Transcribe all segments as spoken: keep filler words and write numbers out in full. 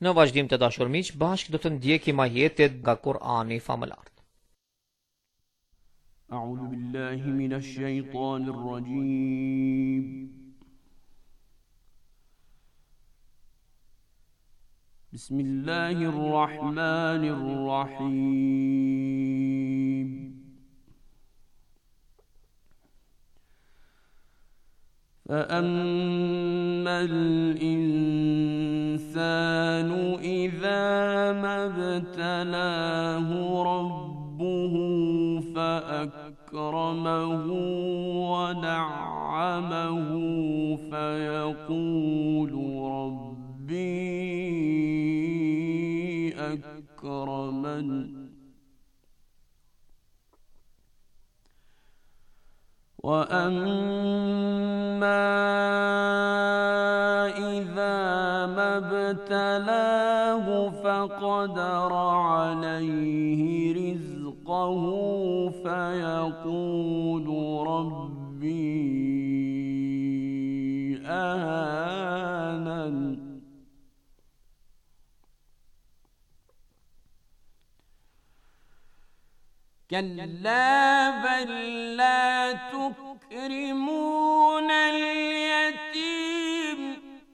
Në vazhdim të dashur miq, bashkë do të ndjekim ajetet nga Kur'ani famëlar. A'udhu billahi minash shaitanir rajim. Bismillahir rahmanir rahim. فأما الإنسان إذا ما ابتلاه ربه فأكرمه ونعمه فيقول ربي أكرمن وأما إذا ما ابتلاه فقدر عليه رزقه فيقول ربي أهانن كلا بل لا تكرمون اليتيم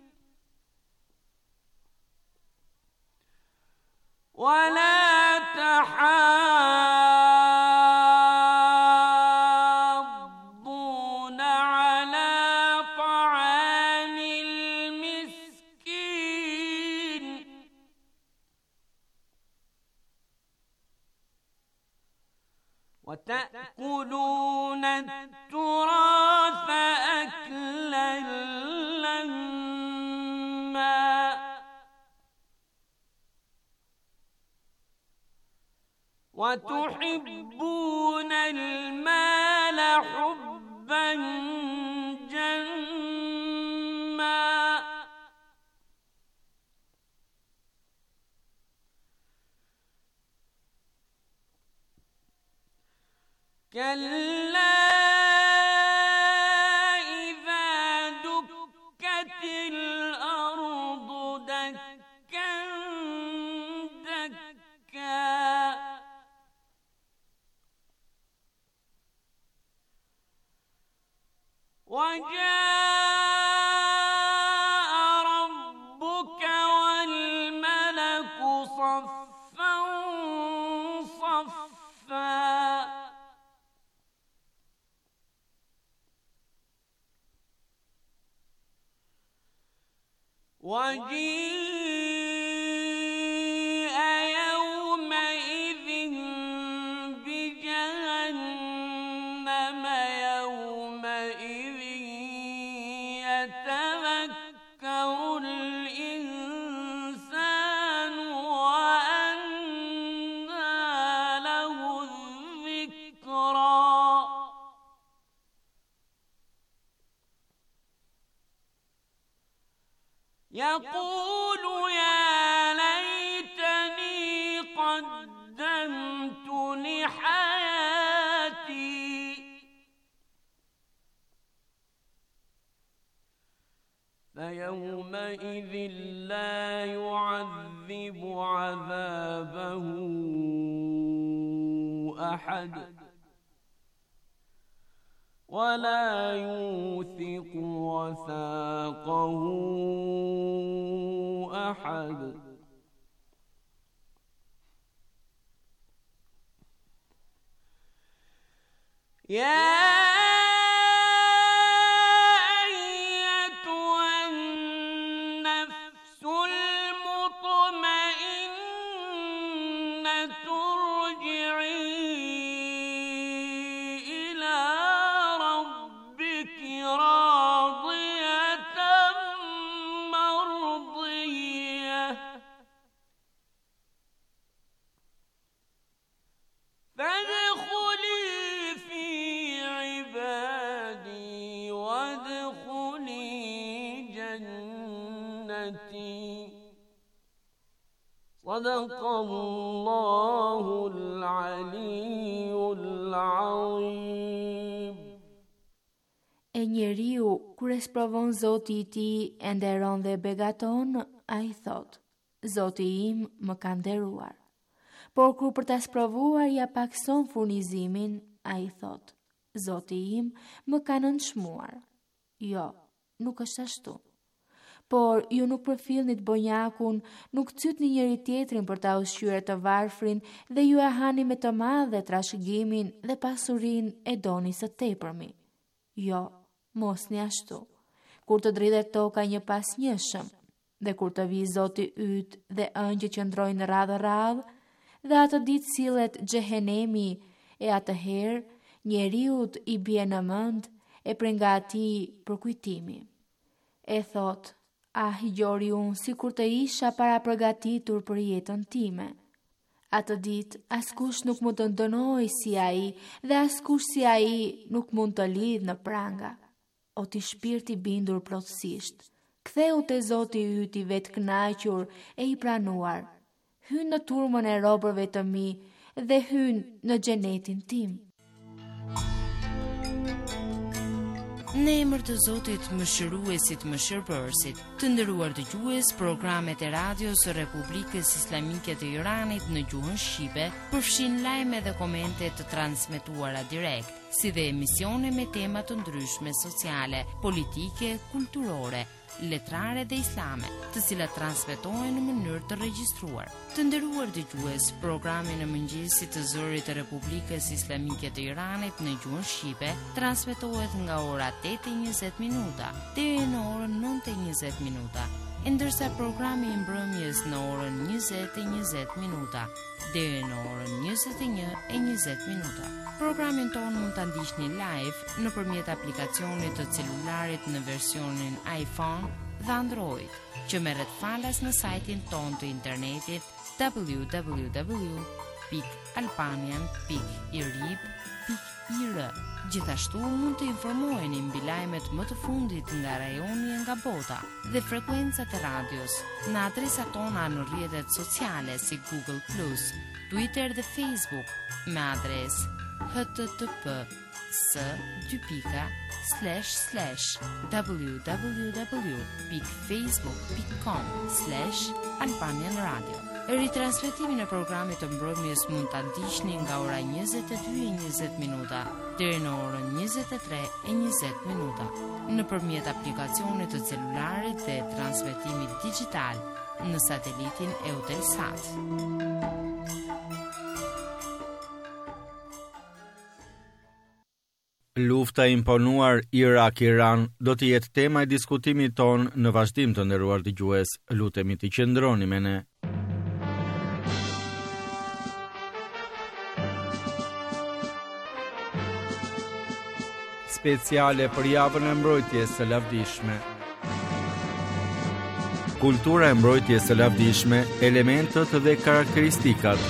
ولا تحاضون على طعام المسكين وتأكلون التراث أكلا لما وتحبون المال حبا جما كلا إذا دكت الأرض دكا دكا وجاء ربك والملك صفا صفا وجيء يومئذ بجهنم يومئذ يتذكر الإنسان وأنى له الذكرى يقول يا ليتني قدمت لحياتي فيومئذ لا يعذب عذابه أحد ولا يوثق وثاقه أحد يا صدق الله العلي العظيم. E njeriu, kur e sprovon Zoti i tij e nderon dhe begaton, ai thot: Zoti im më ka nderuar. Por kur për ta sprovuar ja pakson furnizimin, ai thot: Zoti im më ka nënçmuar. Jo, nuk është ashtu. Por ju nuk përfillni të bonjakun, nuk cytni njëri tjetrin për ta ushqyer të varfrin dhe ju e hani me të madhe trashëgimin dhe pasurinë e doni së tepërmi. Jo, mos një ashtu. Kur të dridhet toka një pas njëshëm, dhe kur të vi Zoti yt dhe ëngjë që ndrojnë radhë radhë, dhe atë ditë sillet xhehenemi, e atëherë njeriut i bie në mend e prej nga atij përkujtimi. E thot: Ah, gjori unë si kur të isha para përgatitur për jetën time. Atë ditë, askush nuk mund të ndënoj si ai dhe askush si ai nuk mund të lidh në pranga. O ti shpirti bindur plotësisht, ktheu te Zoti yt i vetë kënaqur e i pranuar. Hyn në turmën e robërve të mi dhe hyn në xhenetin tim. Në emër të Zotit Mëshiruesit Mëshirbërësit, të nderuar dëgjues, programet e radios së Republikës Islamike të Iranit në gjuhën shqipe përfshin lajme dhe komente të transmetuara direkt, si dhe emisione me tema të ndryshme sociale, politike, kulturore, letrare dhe islame, të cilat transmetohen në mënyrë të regjistruar. Të nderuar dëgjues, programi në mëngjesit të zërit të Republikës Islamike të Iranit në gjuhën shqipe transmetohet nga ora tetë e njëzet minuta deri në orën nëntë e njëzet minuta, ndërsa programi i mbrëmjes në orën njëzet e njëzet minuta deri në orën njëzet e një e njëzet minuta. Programin tonë mund të ndiqni live nëpërmjet aplikacionit të celularit në versionin iPhone dhe Android, që merret falas në sajtin tonë të internetit w w w pikë albanian pikë i r i b pikë i r. Gjithashtu mund të informoheni mbi lajmet më të fundit nga rajoni e nga bota dhe frekuencat e radios në adresat tona në rrjetet sociale si Google plus, Twitter dhe Facebook me adresë h t t p s dy pika slash slash w w w pikë facebook pikë com slash albanian radio. Ritransmetimin e programit të mbrëmjes mund ta ndiqni nga ora njëzet e dy e njëzet minuta deri në orën njëzet e tre e njëzet minuta nëpërmjet aplikacionit të celularit dhe transmetimit digjital në satelitin Eutelsat. Lufta e imponuar Irak-Iran do të jetë tema e diskutimit ton në vazhdim, të nderuar dëgjues. Lutemi të qëndroni me ne. Speciale për javën e mbrojtjes së lavdishme. Kultura e mbrojtjes së lavdishme, elementët dhe karakteristikat.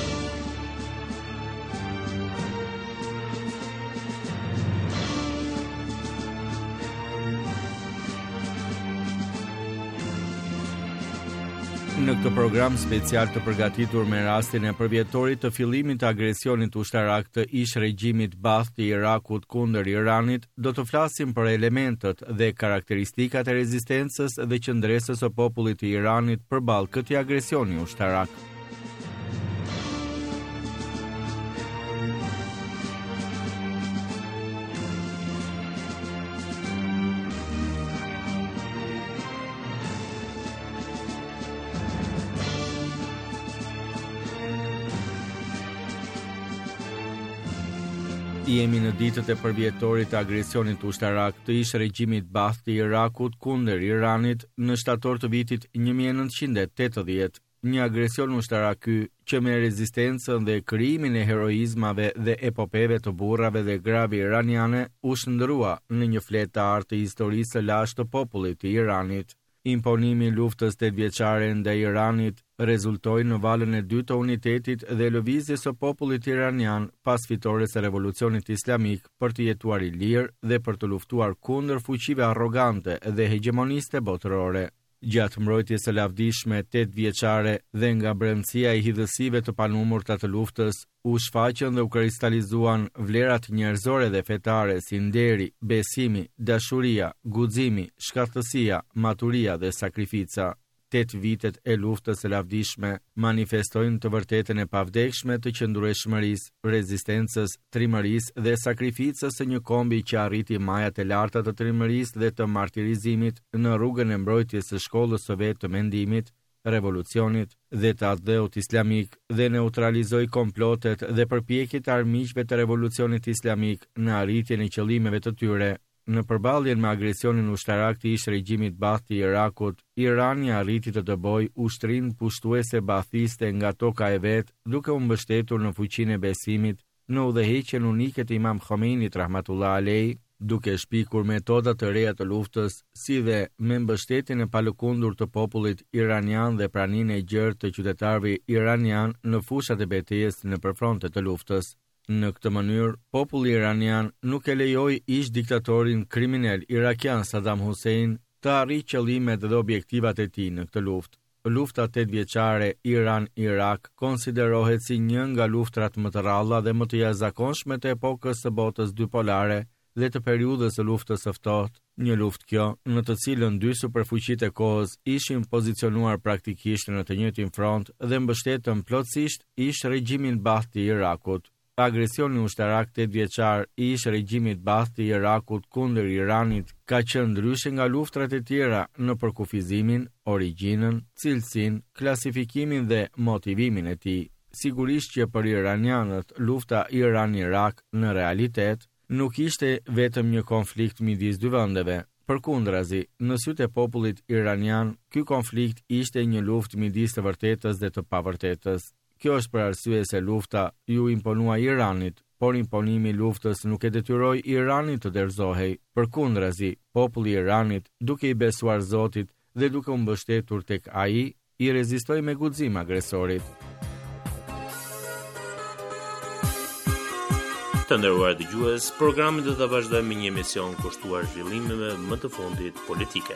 Në këtë program special të përgatitur me rastin e përvjetorit të fillimit të agresionit ushtarak të ish regjimit Baath të Irakut kundër Iranit, do të flasim për elementët dhe karakteristikat e rezistencës dhe qëndresës së popullit të Iranit përballë këtij agresioni ushtarak. Jemi në ditët e përvjetorit të agresionit ushtarak të ish regjimit Baath të Irakut kundër Iranit në shtator të vitit një mijë e nëntëqind e tetëdhjetë, një agresion ushtarak ky që me rezistencën dhe krijimin e heroizmave dhe epopeve të burrave dhe grave iraniane u shndrua në një fletë të artë të historisë së lashtë të popullit të Iranit. Imponimi i luftës tetëvjeçare ndaj Iranit rezultoi në valën e dytë të unitetit dhe lëvizjes së popullit iranian pas fitores së revolucionit islamik për të jetuar i lirë dhe për të luftuar kundër fuqive arrogante dhe hegemoniste botërore. Gjatë mbrojtjes së lavdishme tetëvjeçare dhe nga brendësia e hidhësive të panumurta të luftës, u shfaqën dhe u kristalizuan vlerat njerëzore dhe fetare si nderi, besimi, dashuria, guximi, shkathësia, maturia dhe sakrifica. tetë vitet e luftës së lavdishme manifestojnë të vërtetën e pavdekshme të qëndrueshmërisë, rezistencës, trimërisë dhe sakrificës së një kombi që arriti majat e larta të trimërisë dhe të martirizimit në rrugën e mbrojtjes së shkollës së vet të mendimit, revolucionit dhe të atdheut islamik dhe neutralizoi komplotet dhe përpjekjet e armiqve të revolucionit islamik në arritjen e qëllimeve të tyre. Në përballjen me agresionin ushtarak të ish regjimit Baath të Irakut, Irani arriti të dëbojë ushtrinë pushtuese baathiste nga toka e vet, duke u mbështetur në fuqinë e besimit në udhëheqjen unike të Imam Khomeinit rahmatullah alej, duke shpikur metoda të reja të luftës, si dhe me mbështetjen e palëkundur të popullit iranian dhe praninë e gjerë të qytetarëve iranian në fushat e betejës në përfronte të luftës. Në këtë mënyrë, populli iranian nuk e lejoi ish diktatorin kriminal irakian Saddam Hussein të arrijë qëllimet dhe objektivat e tij në këtë luftë. Lufta tetëvjeçare Iran-Irak konsiderohet si një nga luftrat më të rralla dhe më të jashtëzakonshme të epokës së botës dypolare dhe të periudhës së luftës së ftohtë, një luftë kjo në të cilën dy superfuqitë e kohës ishin pozicionuar praktikisht në të njëjtin front dhe mbështetën plotësisht ish regjimin Baath të Irakut. Agresioni ushtarak tetëvjeçar i ish regjimit Baath të Irakut kundër Iranit ka qenë ndryshe nga luftrat e tjera në përkufizimin, origjinën, cilësinë, klasifikimin dhe motivimin e tij. Sigurisht që për iranianët lufta Iran-Irak në realitet nuk ishte vetëm një konflikt midis dy vendeve. Përkundrazi, në sytë e popullit iranian, ky konflikt ishte një luftë midis të vërtetës dhe të pavërtetës. Kjo është për arsye se lufta ju imponua Iranit, por imponimi i luftës nuk e detyroi Iranin të dorëzohej. Përkundrazi, populli i Iranit, duke i besuar Zotit dhe duke u mbështetur tek ai, i rezistoi me guxim agresorit. Të nderuar dëgjues, programin do ta vazhdojmë me një emision kushtuar zhvillimeve më të fundit politike.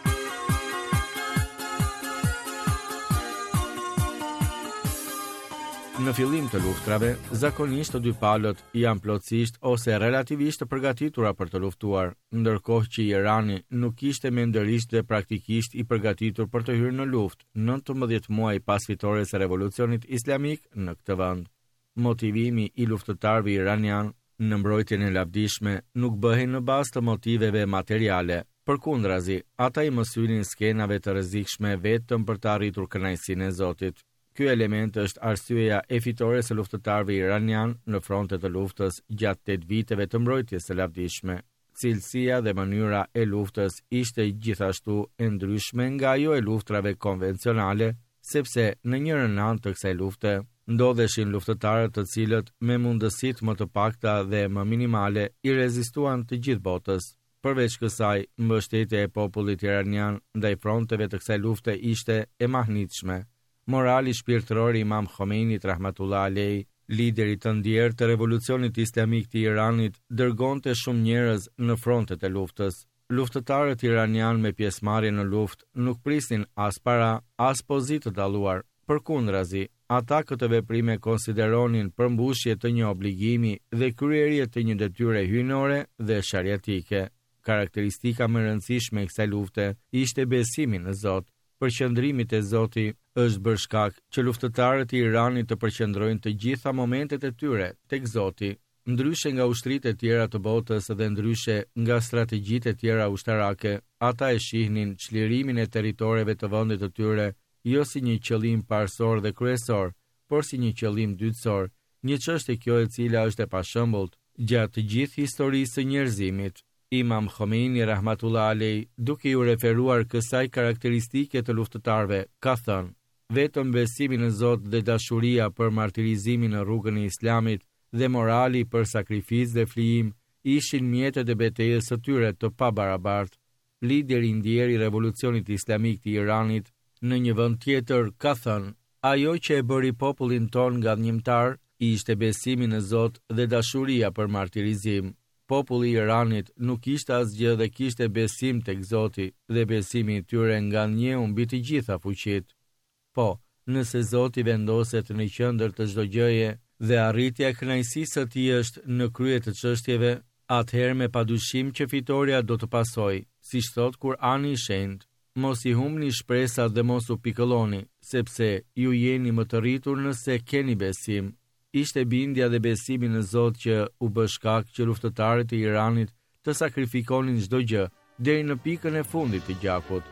Në fillim të luftrave, zakonisht të dy palët janë plotësisht ose relativisht të përgatitura për të luftuar, ndërkohë që Irani nuk ishte mendërisht dhe praktikisht i përgatitur për të hyrë në luftë nëntëmbëdhjetë muaj pas fitores së revolucionit islamik në këtë vend. Motivimi i luftëtarëve iranian në mbrojtjen e lavdishme nuk bëhej në bazë të motiveve materiale. Përkundrazi, ata i mësynin skenave të rrezikshme vetëm për të arritur kënaqësinë e Zotit. Ky element është arsyeja e fitores së luftëtarëve iranian në frontet të luftës gjatë tetë viteve të mbrojtjes së lavdishme. Cilësia dhe mënyra e luftës ishte gjithashtu e ndryshme nga ajo e luftrave konvencionale, sepse në njërin anë të kësaj lufte ndodheshin luftëtarët të cilët me mundësitë më të pakta dhe më minimale i rezistuan të gjithë botës. Përveç kësaj, mbështetja e popullit iranian ndaj fronteve të kësaj lufte ishte e mahnitshme. Morali shpirtëror i Imam Khomeinit rahmatullah alej, lideri të ndjerë të revolucionit islamik të Iranit, dërgonte shumë njerëz në frontet e luftës. Luftëtarët iranian me pjesëmarrje në luftë nuk prisnin as para, as pozitë të dalluar. Përkundrazi, ata këtë veprime konsideronin përmbushje të një obligimi dhe kryerje të një detyre hyjnore dhe shariatike. Karakteristika më e rëndësishme e kësaj lufte ishte besimi në Zot. Përqendrimi te Zoti është bërë shkak që luftëtarët e Iranit të përqendrojnë të gjitha momentet e tyre tek Zoti. Ndryshe nga ushtritë e tjera të botës dhe ndryshe nga strategjitë e tjera ushtarake, ata e shihnin çlirimin e territoreve të vendit të tyre jo si një qëllim parsor dhe kryesor, por si një qëllim dytësor, një çështje kjo e cila është e pashëmbullt gjatë të gjithë historisë së njerëzimit. Imam Khomeini rahmatullah alej, duke ju referuar kësaj karakteristike të luftëtarëve, ka thënë: vetëm besimi në Zot dhe dashuria për martirizimin në rrugën e Islamit dhe morali për sakrificë dhe flijim ishin mjetet e betejës së tyre të pabarabartë. Lideri i ndjerë i revolucionit islamik të Iranit në një vend tjetër ka thënë: ajo që e bëri popullin ton gënjimtar ishte besimi në Zot dhe dashuria për martirizim. Populli i Iranit nuk ishte asgjë dhe kishte besim tek Zoti dhe besimi i tyre nganjeu mbi të gjitha fuqitë. Po, nëse Zoti vendoset në qendër të çdo gjëje dhe arritja e kënaqësisë së tij është në krye të çështjeve, atëherë me padyshim që fitoria do të pasojë, siç thot Kurani i Shenjtë. mos i humni shpresat dhe mos u pikëlloni, sepse ju jeni më të rritur nëse keni besim. Ishte bindja dhe besimi në Zot që u bë shkak që luftëtarët e Iranit të sakrifikonin çdo gjë deri në pikën e fundit të gjakut.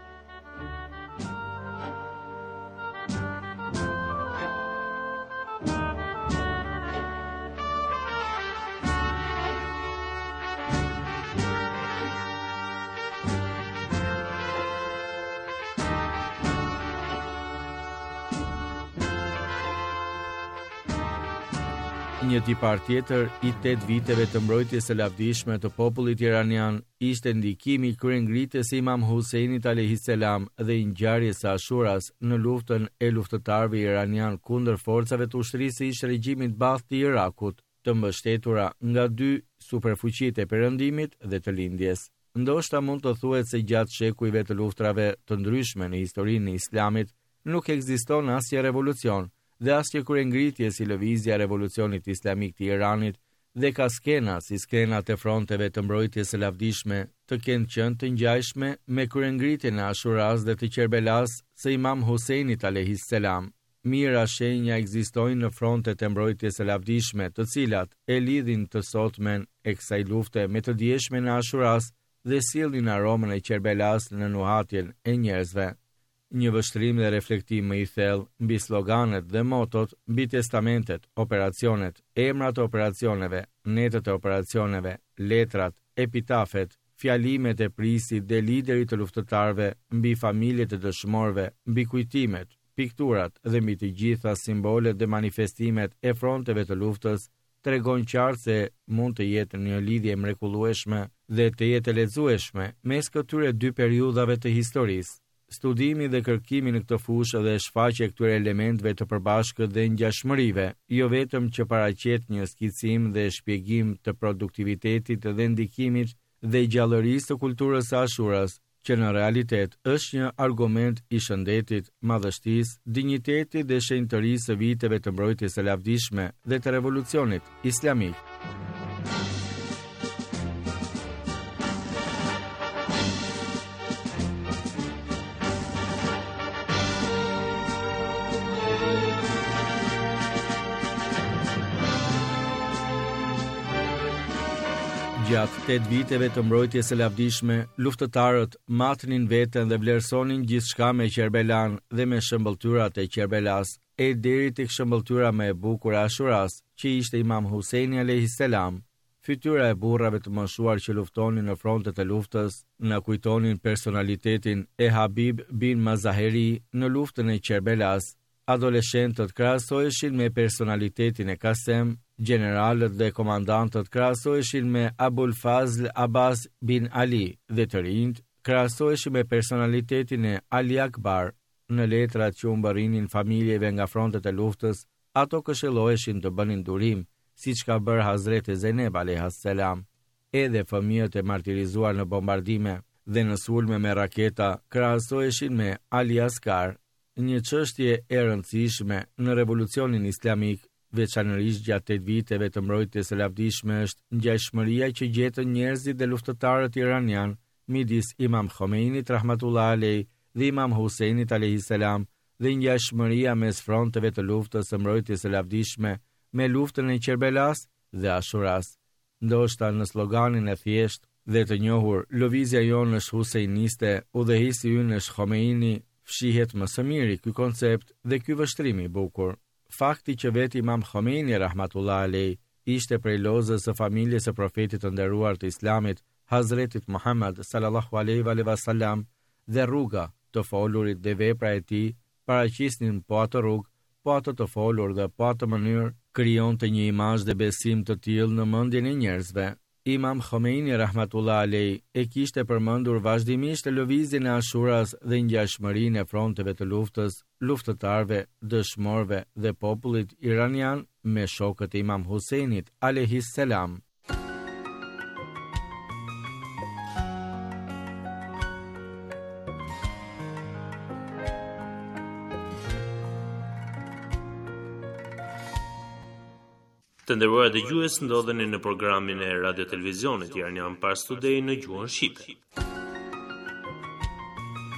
Një tipar tjetër i tetë viteve të mbrojtjes së lavdishme të popullit iranian ishte ndikimi i kryengritjes së Imam Huseinit alayhis salam dhe i ngjarjes së Ashuras në luftën e luftëtarëve iranian kundër forcave të ushtrisë së ish regjimit Baath të Irakut, të mbështetura nga dy superfuqitë e Perëndimit dhe të lindjes. Ndoshta mund të thuhet se gjatë shekujve të luftrave të ndryshme në historinë e Islamit nuk ekziston asnjë revolucion dhe asnjë kryengritje si lëvizja e revolucionit islamik të Iranit dhe ka skena si skenat e fronteve të mbrojtjes së lavdishme të kenë qenë të ngjajshme me kryengritjen e Ashuras dhe të Kerbelas së Imam Huseinit alayhis salam. Mira shenja ekzistojnë në frontet e mbrojtjes së lavdishme, të cilat e lidhin të sotmen e kësaj lufte me të dieshme në Ashuras dhe sillnin aromën e Kerbelas në nuhatjen e njerëzve. Një vështrim dhe reflektim më i thellë mbi sloganet dhe motot, mbi testamentet, operacionet, emrat e operacioneve, netët e operacioneve, letrat, epitafet, fjalimet e prisit dhe liderit të luftëtarëve, mbi familjet e dëshmorëve, mbi kujtimet, pikturat dhe mbi të gjitha simbolet dhe manifestimet e fronteve të luftës, tregon qartë se mund të jetë një lidhje mrekullueshme dhe të jetë e lexueshme mes këtyre dy periudhave të historisë. Studimi dhe kërkimi në këtë fushë dhe shfaqja e këtyre elementeve të përbashkët dhe ngjashmërive, jo vetëm që paraqet një skicim dhe shpjegim të produktivitetit dhe ndikimit dhe gjallërisë të kulturës së Ashuras, që në realitet është një argument i shëndetit, madhështisë, dinjitetit dhe shenjtërisë së viteve të mbrojtjes së lavdishme dhe të revolucionit islamik. Gjatë tetë viteve të mbrojtjes së lavdishme, luftëtarët matnin veten dhe vlerësonin gjithçka me Kerbelan dhe me shëmbëltyrat e Kerbelas, e deri tek shëmbëltyra më e bukur e Ashuras, që ishte Imam Huseini alayhis salam. Fytyra e burrave të moshuar që luftonin në frontet e luftës na kujtonin personalitetin e Habib bin Mazaheri në luftën e Kerbelas. Adoleshentët krahasoheshin me personalitetin e Kasem, generalët dhe komandantët krahasoheshin me Abul Fazl Abbas bin Ali dhe të rinjt krahasoheshin me personalitetin e Ali Akbar. Në letrat që u mbërrinin familjeve nga frontet e luftës, ato këshilloheshin të bënin durim, siç ka bërë Hazreti Zeynep alayhis salam. Edhe fëmijët e martirizuar në bombardime dhe në sulme me raketa krahasoheshin me Ali Askar. Një çështje e rëndësishme në revolucionin islamik, veçanërisht gjatë tetë viteve të mbrojtjes së lavdishme, është ngjashmëria që gjetën njerëzit dhe luftëtarët iranian midis Imam Khomeinit rahmatullah alej dhe Imam Huseinit alayhis salam dhe ngjashmëria mes fronteve të luftës së mbrojtjes së lavdishme me luftën e Kerbelas dhe Ashuras. Ndoshta në sloganin e thjeshtë dhe të njohur "Lëvizja jonë është huseiniste, udhëheqësi ynë është Khomeini", fshihet më së miri ky koncept dhe ky vështrim i bukur. Fakti që vetë Imam Khomeini rahmatullah alej ishte prej lozës së familjes së profetit të nderuar të Islamit, Hazretit Muhammad sallallahu alaihi wasallam, dhe rruga të folurit dhe vepra e tij paraqisnin po atë rrugë, po atë të folur dhe po atë mënyrë krijonte një imazh dhe besim të tillë në mendjen e njerëzve. Imam Khomeini rahmatullah alej e kishte përmendur vazhdimisht lëvizjen e Ashuras dhe ngjashmërinë e fronteve të luftës, luftëtarëve, dëshmorëve dhe popullit iranian me shokët e Imam Huseinit alayhis salam. Të nderuar dëgjues, ndodheni në programin e Radio Televizionit Iranian Pars Today në gjuhën shqipe.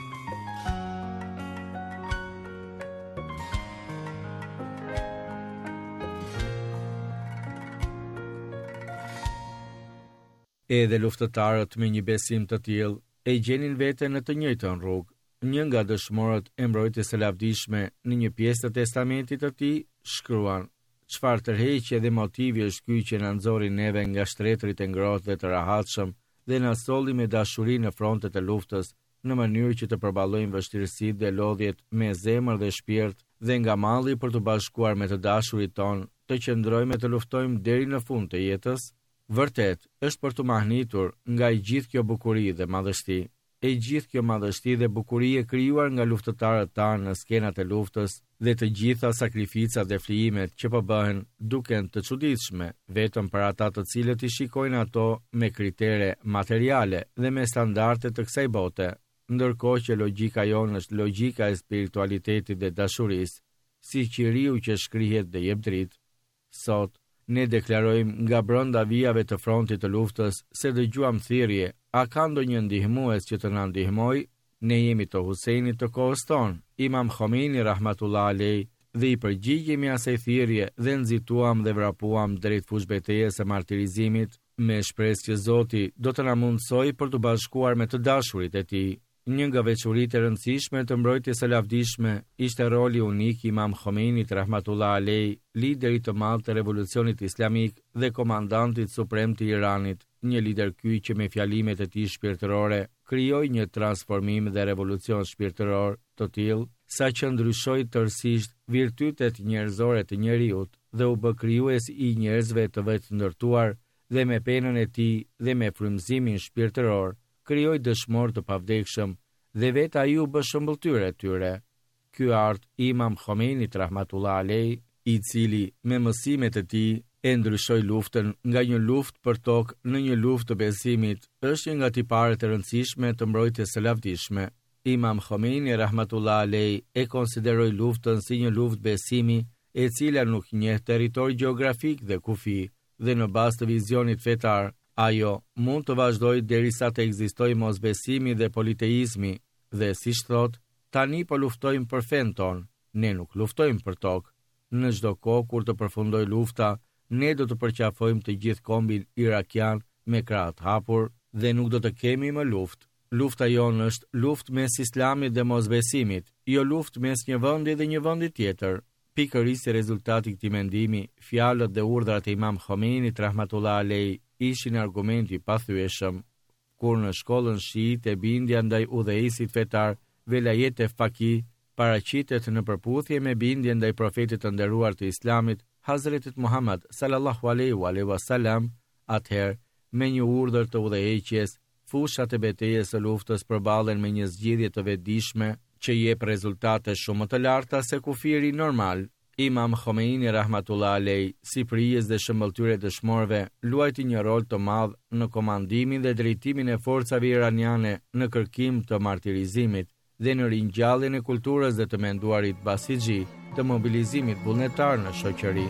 Edhe luftëtarët me një besim të tillë e gjenin veten në të njëjtën rrugë. Një nga dëshmorët e mbrojtjes së lavdishme në një pjesë të testamentit të tij shkruan: "Çfarë tërheqje dhe motivi është ky që na nxori neve nga shtretërit e ngrohtë dhe të rahatshëm dhe na solli me dashuri në frontet e luftës, në mënyrë që të përballojmë vështirësitë dhe lodhjet me zemër dhe shpirt dhe nga malli për të bashkuar me të dashurit ton, të qëndrojmë e të luftojmë deri në fund të jetës." Vërtet, është për të mahnitur nga i gjithë kjo bukuri dhe madhështi. E gjithë kjo madhështi dhe bukuri e krijuar nga luftëtarët tanë në skenat e luftës dhe të gjitha sakrificat dhe flijimet që po bëhen duken të çuditshme vetëm për ata të cilët i shikojnë ato me kritere materiale dhe me standarde të kësaj bote, ndërkohë që logjika jonë është logjika e spiritualitetit dhe dashurisë, si qiriu që shkrihet dhe jep dritë. Sot ne deklarojmë nga brenda vijave të frontit të luftës se dëgjuam thirrje: a ka ndonjë ndihmues që të na ndihmojë? Ne jemi të Husejnit të kohës tonë, Imam Khomeini rahmatullah alej, dhe i përgjigjemi asaj thirrje dhe nxituam dhe vrapuam drejt fushbetejës së martirizimit me shpresë që Zoti do të na mundsojë për të bashkuar me të dashurit e tij. Një nga veçoritë e rëndësishme të mbrojtjes së lavdishme ishte roli unik i Imam Khomeinit rahmatullah alej, liderit të madh të revolucionit islamik dhe komandantit suprem të Iranit, një lider ky që me fjalimet e tij shpirtërore krijoi një transformim dhe revolucion shpirtëror të tillë sa që ndryshoi tërësisht virtytet njerëzore të njeriut dhe u bë krijues i njerëzve të vetë ndërtuar dhe me penën e tij dhe me frymëzimin shpirtëror krijoi dëshmor të pavdekshëm dhe vetë ai u bë shëmbulltyre e tyre. Ky art Imam Khomeinit rahmatullah alej, i cili me mësimet e tij e ndryshoi luftën nga një luftë për tokë në një luftë të besimit, është një nga tiparet e rëndësishme të mbrojtjes së lavdishme. Imam Khomeini rahmatullah alej e konsideroi luftën si një luftë besimi, e cila nuk njeh territor gjeografik dhe kufi, dhe në bazë të vizionit fetar, ajo mund të vazhdojë derisa të ekzistojë mosbesimi dhe politeizmi, dhe siç thot, tani po luftojmë për fen ton, ne nuk luftojmë për tokë. Në çdo kohë kur të përfundoj lufta, ne do të përqafojmë të gjithë kombin irakian me krahët hapur dhe nuk do të kemi më luftë. Lufta jonë është luftë mes islamit dhe mosbesimit, jo luftë mes një vendi dhe një vendi tjetër. Pikërisht si rezultati i këtij mendimi, fjalët dhe urdhrat e Imam Khomeinit rahmatullah alej ishin argumenti i pathyeshëm. Kur në shkollën shiite bindja ndaj udhëheqësit fetar Velayet e Faqih paraqitet në përputhje me bindjen ndaj profetit të nderuar të Islamit Hazretit Muhammad sallallahu alaihi wasallam, atëherë me një urdhër të udhëheqjes, fushat e betejës së luftës përballen me një zgjidhje të vetëdijshme që jep rezultate shumë më të larta se kufiri normal. Imam Khomeini rahmatullah alej, si prijes dhe shëmbëltyre dëshmorëve, luajti një rol të madh në komandimin dhe drejtimin e forcave iraniane në kërkim të martirizimit dhe në ringjalljen e kulturës dhe të menduarit basixhi, të mobilizimit vullnetar në shoqëri.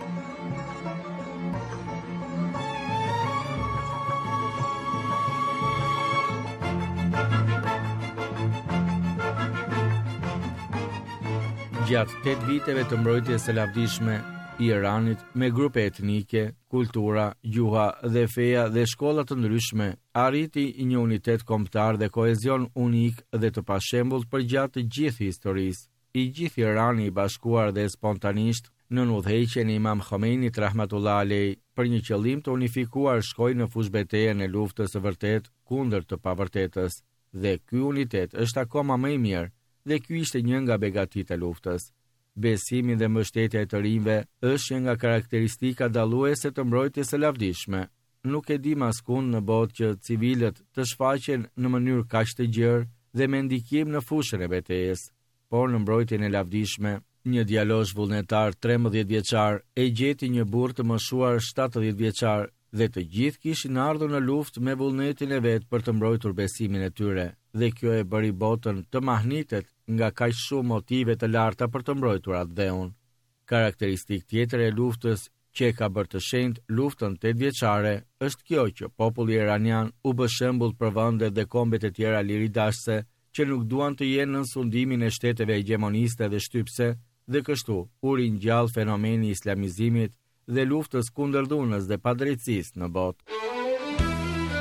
Gjatë tetë viteve të mbrojtjes së lavdishme i Iranit me grupe etnike, kultura, gjuha dhe feja dhe shkolla të ndryshme, arriti një unitet kombëtar dhe kohezion unik dhe të pashembull për gjatë të gjithë historisë. I gjithë Irani i bashkuar dhe spontanisht në udhëheqjen e Imam Khomeinit rahmatullah alej për një qëllim të unifikuar shkoi në fushbetejën e luftës së vërtet kundër të pavërtetës, dhe ky unitet është akoma më i mirë. Dhe ky ishte një nga begatitë e luftës. Besimi dhe mbështetja e të rinjve është një nga karakteristika dalluese të mbrojtjes së lavdishme. Nuk e di maskund në botë që civilët të shfaqen në mënyrë kaq të gjerë dhe me ndikim në fushën e betejës, por në mbrojtjen e lavdishme, një djalosh vullnetar trembëdhjetë vjeçar e gjeti një burr të moshuar shtatëdhjetë vjeçar dhe të gjithë kishin ardhur në luftë me vullnetin e vet për të mbrojtur besimin e tyre, dhe kjo e bëri botën të mahnitet nga kaq shumë motive të larta për të mbrojtur atë dheun. Karakteristikë tjetër e luftës që e ka bërë të shenjtë luftën tetëvjeçare është kjo që populli iranian u bë shembull për vendet dhe kombet e tjera liridashëse që nuk duan të jenë në sundimin e shteteve hegemoniste dhe shtypse, dhe kështu u ringjall fenomeni i islamizimit dhe luftës kundër dhunës dhe padrejtësisë në botë.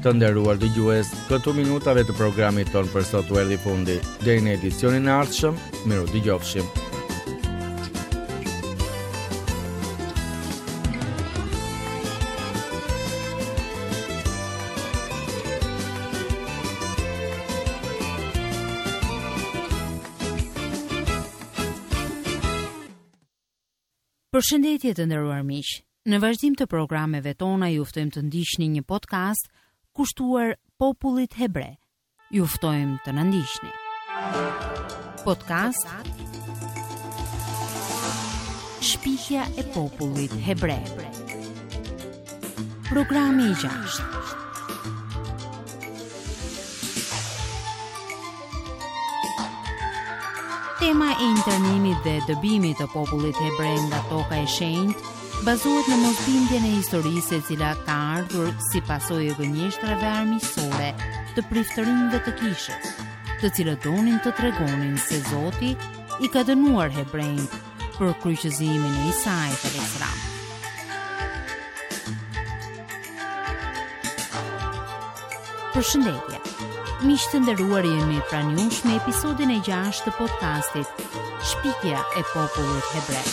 Të nderuar dëgjues, këtu minutave të programit ton për sot u erdhi fundi. Deri në edicionin e ardhshëm, miru dëgjofshim. Përshëndetje të nderuar miq. Në vazhdim të programeve tona ju ftojmë të ndiqni një podcast kushtuar popullit hebre. Ju ftojmë të na ndiqni. Podcast Shpikja e popullit hebre. Programi i gjashtë. Tema e internimit dhe dëbimit të popullit hebre nga toka e shenjtë bazohet në mosbindjen e historisë e cila ka ardhur si pasojë e gënjeshtrave armiqësore të priftërinjve të kishës, të cilët donin të tregonin se Zoti i ka dënuar hebrejt për kryqëzimin e Isait alayhis salam. Përshëndetje. Miq të nderuar, jemi pranë jush me episodin e gjashtë të podcastit Shpikja e popullit hebre.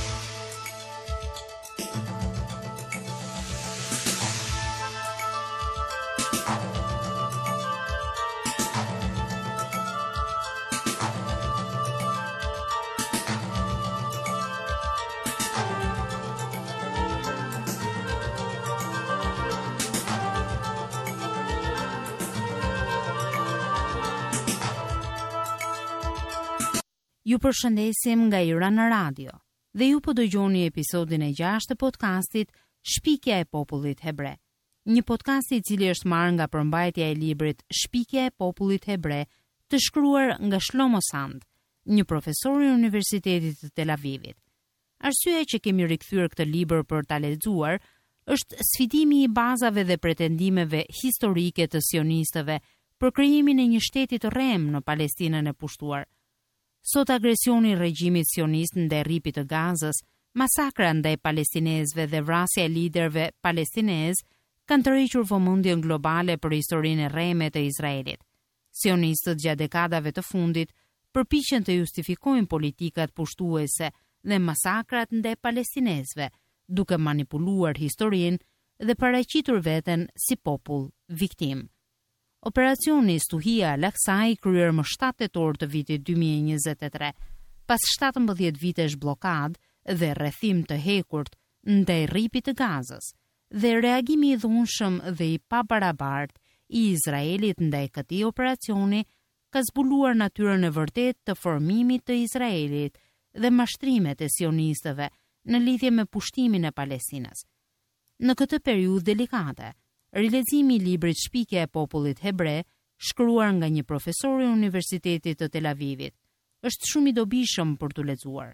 Ju përshëndesim nga Irana Radio dhe ju po dëgjoni episodin e gjashtë të podcastit Shpikja e popullit hebre. Një podcast i cili është marrë nga përmbajtja e librit Shpikja e popullit hebre, të shkruar nga Shlomo Sand, një profesor i Universitetit të Tel Avivit. Arsyeja që kemi rikthyer këtë libër për ta lexuar është sfidimi i bazave dhe pretendimeve historike të sionistëve për krijimin e një shteti të rrem në Palestinën e pushtuar. Sot agresioni i regjimit sionist ndaj rripit të Gazës, masakra ndaj palestinezëve dhe vrasja e liderëve palestinezë kanë tërhequr vëmendjen globale për historinë e rreme të Izraelit. Sionistët gjatë dekadave të fundit përpiqen të justifikojnë politikat pushtuese dhe masakrat ndaj palestinezëve, duke manipuluar historinë dhe paraqitur veten si popull viktim. Operacioni Stuhia al-Aqsa i kryer më shtatë tetor të vitit dy mijë e njëzet e tre, pas shtatëmbëdhjetë vitesh blokadë dhe rrethim të hekurt ndaj rripit të Gazës, dhe reagimi i dhunshëm dhe i pabarabartë i Izraelit ndaj këtij operacioni ka zbuluar natyrën e vërtetë të formimit të Izraelit dhe mashtrimet e sionistëve në lidhje me pushtimin e Palestinës. Në këtë periudhë delikate, rileximi i librit Shpikja e popullit hebre, shkruar nga një profesor i Universitetit të Tel Avivit, është shumë i dobishëm për t'u lexuar.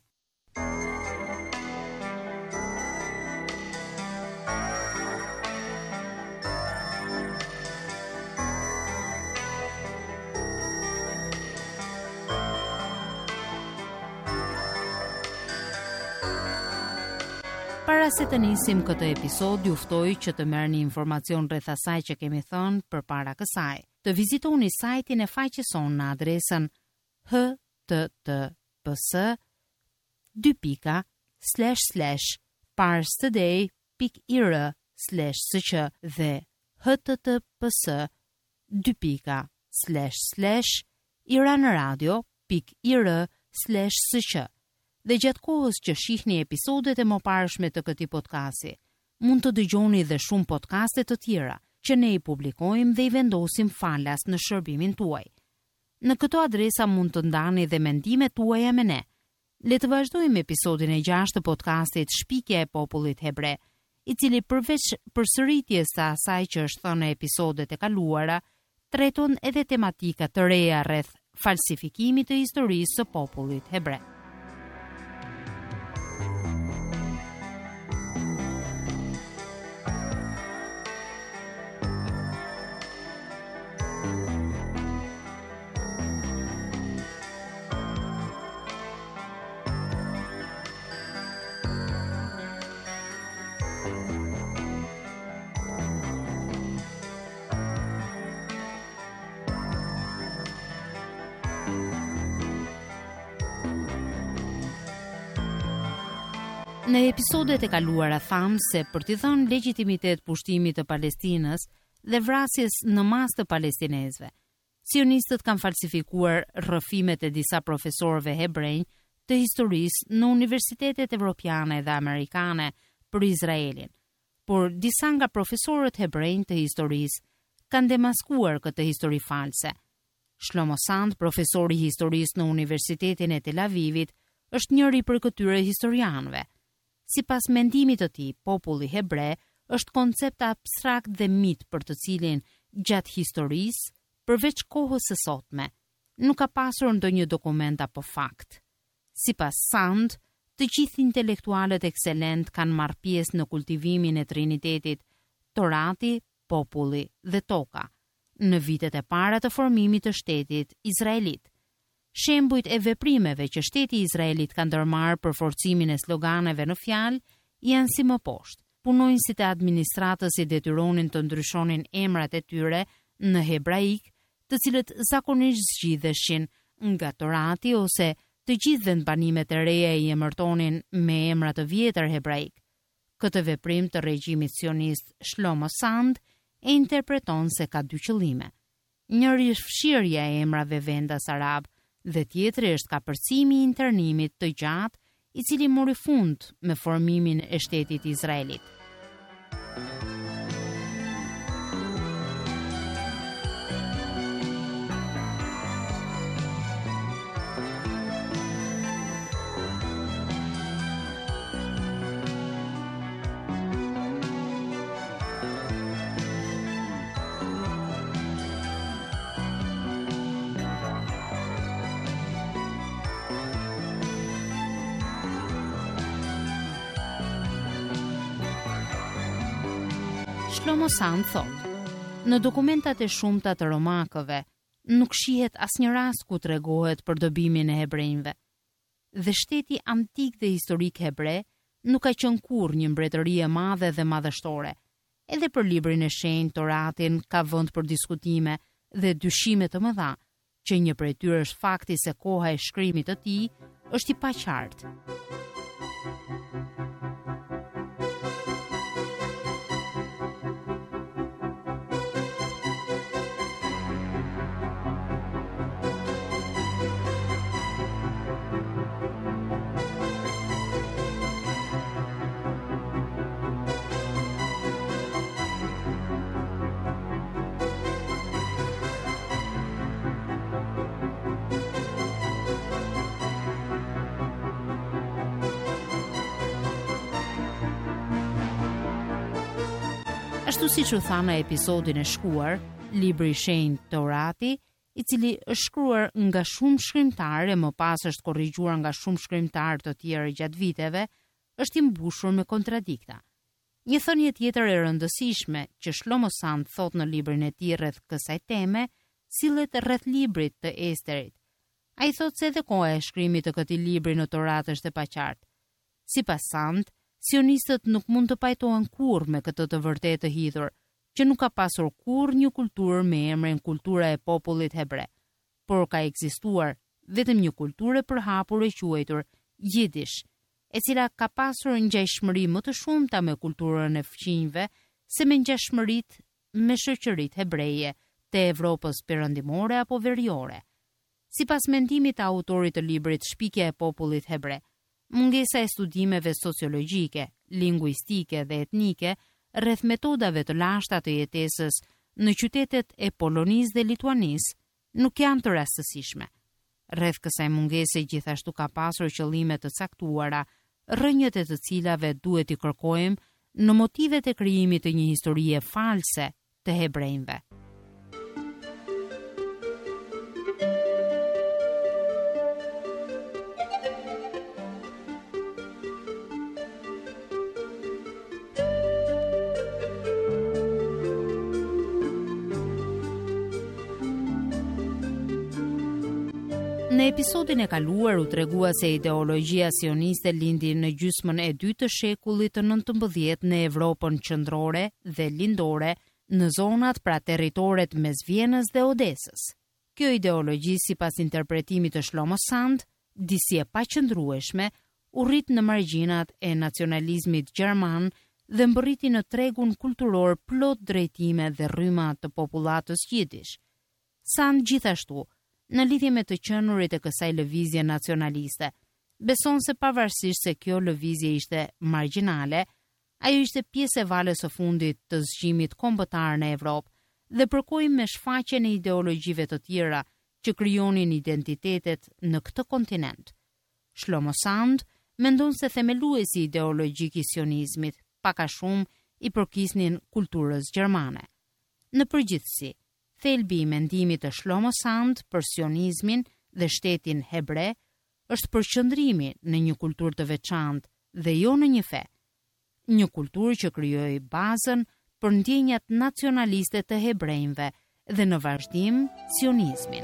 Para se të nisim këtë episod, ju ftoj që të merrni informacion rreth asaj që kemi thënë përpara kësaj. Të vizitoni sajtin e faqes sonë në adresën h t t p s dy pika slash slash parstoday pik i r slash s q dhe h t t p s dy pika slash slash iranradio pik i r slash s q. Dhe gjatë kohës që shihni episodet e mëparshme të këtij podcasti, mund të dëgjoni dhe shumë podcaste të tjera që ne i publikojmë dhe i vendosim falas në shërbimin tuaj. Në këto adresa mund të ndani dhe mendimet tuaja me ne. Le të vazhdojmë episodin e gjashtë të podcastit Shpikja e popullit hebre, i cili përveç përsëritjes së asaj që është thënë në episodet e kaluara, trajton edhe tematika të reja rreth falsifikimit të historisë së popullit hebre. Në episodet e kaluara thamë se për t'i dhënë legjitimitet pushtimit të Palestinës dhe vrasjes në mas të palestinezëve, sionistët kanë falsifikuar rrëfimet e disa profesorëve hebrej të historisë në universitetet evropiane dhe amerikane për Izraelin, por disa nga profesorët hebrej të historisë kanë demaskuar këtë histori false. Shlomo Sand, profesori i historisë në Universitetin e Tel Avivit, është njëri për këtyre historianëve. Sipas mendimit të tij, populli hebre është koncept abstrakt dhe mit për të cilin gjatë historisë, përveç kohës së sotme, nuk ka pasur ndonjë dokument apo fakt. Sipas Sand, të gjithë intelektualët ekselent kanë marrë pjesë në kultivimin e Trinitetit, Torati, populli dhe toka, në vitet e para të formimit të shtetit izraelit. Shembujt e veprimeve që shteti i Izraelit ka ndërmarrë për forcimin e sloganeve në fjalë janë si më poshtë. Punonjësit e administratës i detyronin të ndryshonin emrat e tyre në hebraik, të cilët zakonisht zgjidheshin nga Torati ose të gjithë vendbanimet e reja i emërtonin me emra të vjetër hebraik. Këtë veprim të regjimit sionist Shlomo Sand e interpreton se ka dy qëllime. Njëri është fshirja e emrave vendas arab, dhe tjetri është kapërcimi i internimit të gjatë, i cili mori fund me formimin e shtetit izraelit. Shlomo Sand thot, në dokumentat e shumta të romakëve nuk shihet asnjë rast ku tregohet për dobimin e hebrejve. Dhe shteti antik dhe historik hebre nuk ka qenë kurrë një mbretëri e madhe dhe madhështore. Edhe për librin e shenjtë Toratin ka vend për diskutime dhe dyshime të mëdha, që një prej tyre është fakti se koha e shkrimit të tij është i paqartë. Ashtu si që tha në episodin e shkuar, libri i shenjtë Torati, i cili është shkruar nga shumë shkrimtarë e më pas është korrigjuar nga shumë shkrimtarë të tjerë gjatë viteve, është i mbushur me kontradikta. Një thënie tjetër e rëndësishme që Shlomo Sand thot në librin e tij rreth kësaj teme, sillet rreth librit të Esterit. Ai thot se edhe koha e shkrimit të këtij libri në Torat është e paqartë. Sipas Sand, sionistët nuk mund të pajtohen kurrë me këtë të vërtetë të hidhur, që nuk ka pasur kurrë një kulturë me emrin kultura e popullit hebre, por ka ekzistuar vetëm një kulturë e përhapur e quajtur Jidish, e cila ka pasur ngjashmëri më të shumta me kulturën e fqinjve se me ngjashmëritë me shoqëritë hebreje të Evropës perëndimore apo veriore. Sipas mendimit të autorit të librit Shpikja e popullit hebre, mungesa e studimeve sociologjike, linguistike dhe etnike rreth metodave të lashta të jetesës në qytetet e Polonisë dhe Lituanisë nuk janë të rastësishme. Rreth kësaj mungese gjithashtu ka pasur qëllime të caktuara, rrënjët e të cilave duhet i kërkojmë në motivet e krijimit të një historie false të hebrejve. Në episodin e kaluar u tregua se ideologjia sioniste lindi në gjysmën e dytë të shekullit të nëntëmbëdhjetë në Evropën qendrore dhe lindore, në zonat pra territoret mes Vjenës dhe Odesës. Kjo ideologji, sipas interpretimit të Shlomo Sand, disi e paqëndrueshme, u rrit në margjinat e nacionalizmit gjerman dhe mbërriti në tregun kulturor plot drejtime dhe rryma të popullatës jidish. Sand gjithashtu, në lidhje me të qenurit e kësaj lëvizje nacionaliste, beson se pavarësisht se kjo lëvizje ishte margjinale, ajo ishte pjesë e valës së fundit të zgjimit kombëtar në Evropë dhe përkoi me shfaqjen e ideologjive të tjera që krijonin identitetet në këtë kontinent. Shlomo Sand mendon se themeluesi ideologjik i sionizmit pak a shumë i përkisnin kulturës gjermane. Në përgjithësi, thelbi i mendimit të Shlomo Sand për sionizmin dhe shtetin hebre është përqendrimi në një kulturë të veçantë dhe jo në një fe. Një kulturë që krijoi bazën për ndjenjat nacionaliste të hebrejve dhe në vazhdim sionizmin.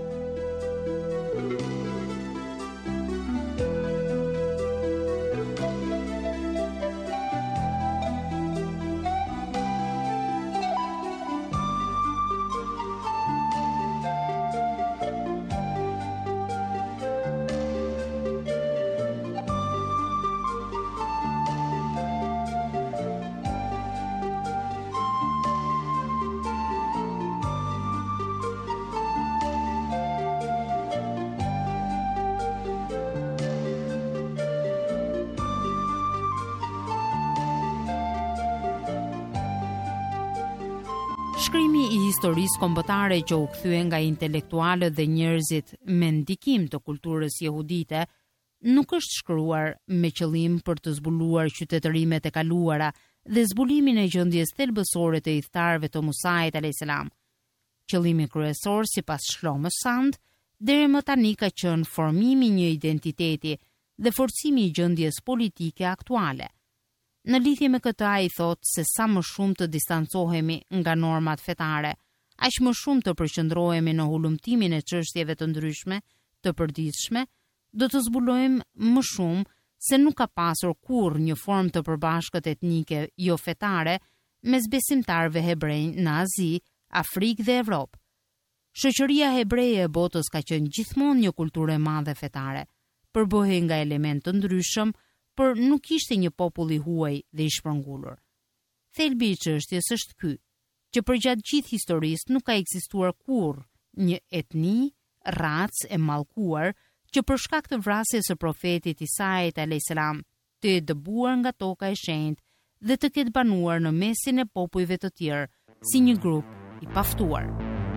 Shkrimi i historisë kombëtare që u kthye nga intelektualët dhe njerëzit me ndikim të kulturës jehudite nuk është shkruar me qëllim për të zbuluar qytetërimet e kaluara dhe zbulimin e gjendjes thelbësore të idhtarëve të Musait alayhis salam. Qëllimi kryesor sipas Shlomo Sand deri më tani ka qenë formimi i një identiteti dhe forcimi i gjendjes politike aktuale. Në lidhje me këtë ai thot se sa më shumë të distancohemi nga normat fetare, aq më shumë të përqendrohemi në hulumtimin e çështjeve të ndryshme, të përditshme, do të zbulojmë më shumë se nuk ka pasur kurrë një formë të përbashkët etnike jo fetare mes besimtarëve hebrej në Azi, Afrikë dhe Evropë. Shoqëria hebreje e botës ka qenë gjithmonë një kulturë e madhe fetare, përbohej nga elementë të ndryshëm, por nuk ishte një popull i huaj dhe i shpërngulur. Thelbi i çështjes është ky, që përgjatë gjithë historisë nuk ka ekzistuar kurrë një etni, racë e mallkuar që për shkak të vrasjes së profetit Isait alayhis salam të dëbuar nga toka e shenjtë dhe të ketë banuar në mesin e popujve të tjerë si një grup i paftuar.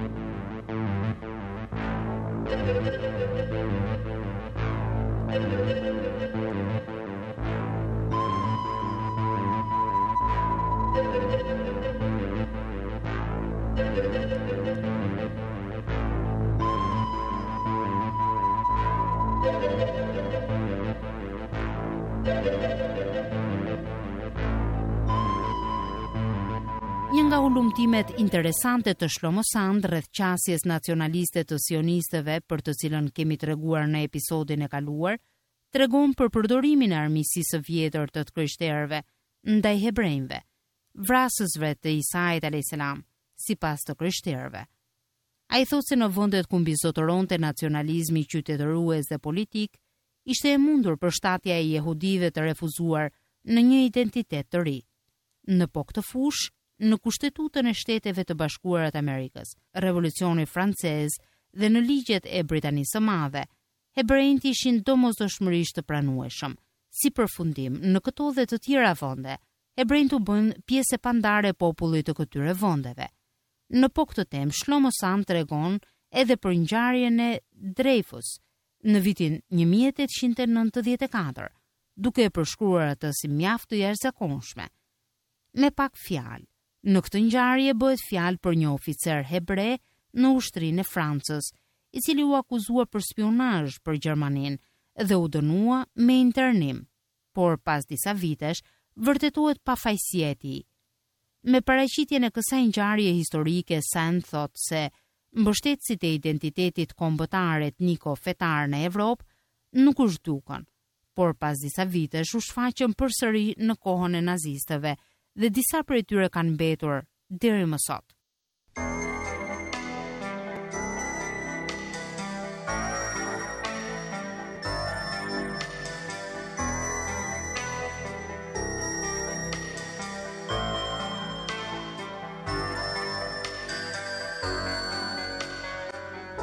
Një nga hulumtimet interesante të Shlomo Sand rreth qasjes nacionaliste të sionistëve, për të cilën kemi treguar në episodin e kaluar, tregon për përdorimin e armiqësisë së vjetër të të krishterëve ndaj hebrejve, vrasësve të Isait alayhis salam, sipas të krishterëve. Ai thotë se në vendet ku mbizotëronte nacionalizmi qytetërues dhe politik, ishte e mundur për shtatja e jehudive të refuzuar në një identitet të ri. Në po këtë fushë, në Kushtetutën e Shteteve të Bashkuara të Amerikës, Revolucioni Francez dhe në ligjet e Britanisë së Madhe, hebrejt ishin domosdoshmërisht të pranueshëm. Si përfundim, në këto dhe të tjera vende, hebrejt u bën pjesë e pandare e popullit të këtyre vendeve. Në po këtë temë, Shlomo Sand tregon edhe për ngjarjen e Dreyfus në vitin një mijë e tetëqind e nëntëdhjetë e katër, duke e përshkruar atë si mjaft të jashtëzakonshme. Me pak fjalë, në këtë ngjarje bëhet fjalë për një oficer hebre në ushtrinë e Francës, i cili u akuzua për spionazh për Gjermaninë dhe u dënua me internim, por pas disa vitesh vërtetohet pafajësia e tij. Me paraqitjen e kësaj ngjarje historike, Sand thot se mbështetësit e identitetit kombëtar etniko-fetar në Evropë nuk u zhdukën, por pas disa vitesh u shfaqën përsëri në kohën e nazistëve dhe disa prej tyre kanë mbetur deri më sot.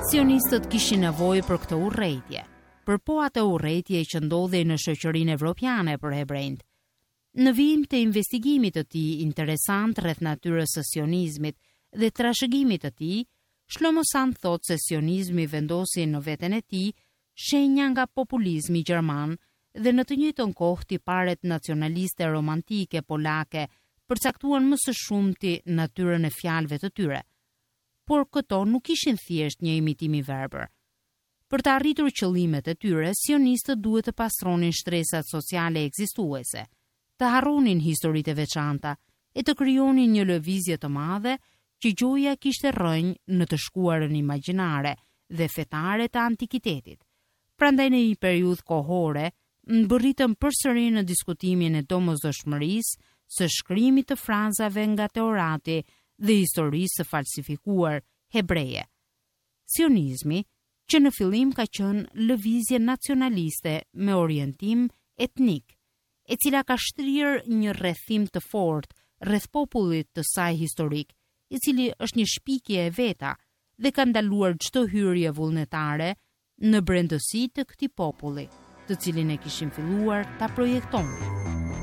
Sionistët kishin nevojë për këtë urrëtie, për po atë urrëtie që ndodhej në shoqërinë evropiane për hebrejt. Në vijim të investigimit të tij interesant rreth natyrës së sionizmit dhe trashëgimit të tij, Shlomo Sand thotë se sionizmi vendosi në veten e tij shenja nga populizmi gjerman dhe në të njëjtën kohë tiparet nacionaliste romantike polake përcaktuan më së shumti natyrën e fjalëve të tyre. Por këto nuk ishin thjesht një imitim i verbër. Për të arritur qëllimet e tyre, sionistët duhet të pastronin shtresat sociale ekzistuese, të harronin historitë e veçanta e të krijonin një lëvizje të madhe që gjoja kishte rrënjë në të shkuarën imagjinare dhe fetare të antikitetit. Prandaj në një periudhë kohore, mbërritën përsëri në diskutimin e domosdoshmërisë së shkrimit të frazave nga Teorati dhe historisë së falsifikuar hebreje. Sionizmi, që në fillim ka qenë lëvizje nacionaliste me orientim etnik, e cila ka shtrirë një rrethim të fortë rreth popullit të saj historik, i cili është një shpikje e veta dhe ka ndaluar çdo hyrje vullnetare në brendësi të këtij populli, të cilin e kishin filluar ta projektonin.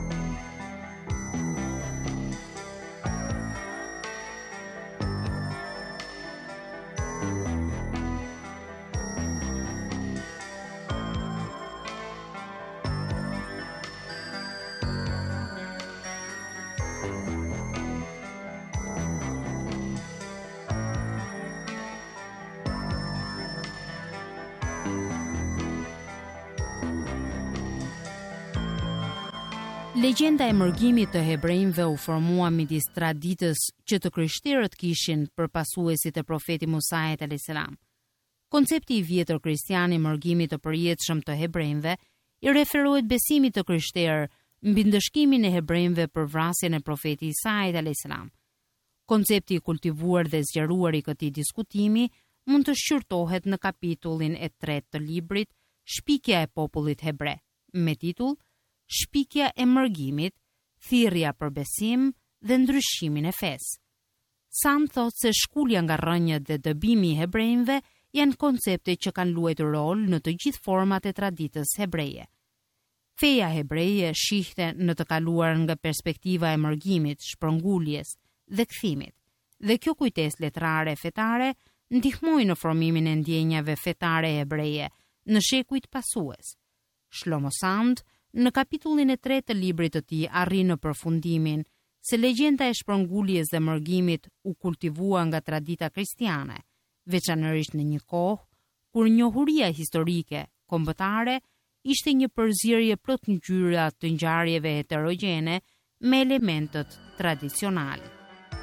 Legjenda e mërgimit të hebrejve u formua midis traditës që të krishterët kishin për pasuesit e profetit Musait alayhis salam. Koncepti i vjetër kristian i mërgimit të përjetshëm të hebrejve i referohet besimit të krishterë mbi ndëshkimin e hebrejve për vrasjen e profetit Isait alayhis salam. Koncepti i kultivuar dhe zgjeruar i këtij diskutimi mund të shqyrtohet në kapitullin e tretë të librit Shpikja e popullit hebre, me titull Shpikja e mërgimit, thirrja për besim dhe ndryshimin e fesë. Sand thotë se shkulja nga rrënjët dhe dëbimi i hebrejve janë koncepte që kanë luajtur rol në të gjithë format e traditës hebreje. Feja hebreje shihte në të kaluar nga perspektiva e mërgimit, shpërnguljes dhe kthimit, dhe kjo kujtesë letrare fetare ndihmoi në formimin e ndjenjave fetare hebreje në shekujt pasues. Shlomo Sand në kapitullin e tretë të librit të tij arrin në përfundimin se legjenda e shpërnguljes dhe mërgimit u kultivua nga tradita kristiane, veçanërisht në një kohë kur njohuria historike kombëtare ishte një përzierje plot ngjyra të ngjarjeve heterogjene me elementët tradicionale.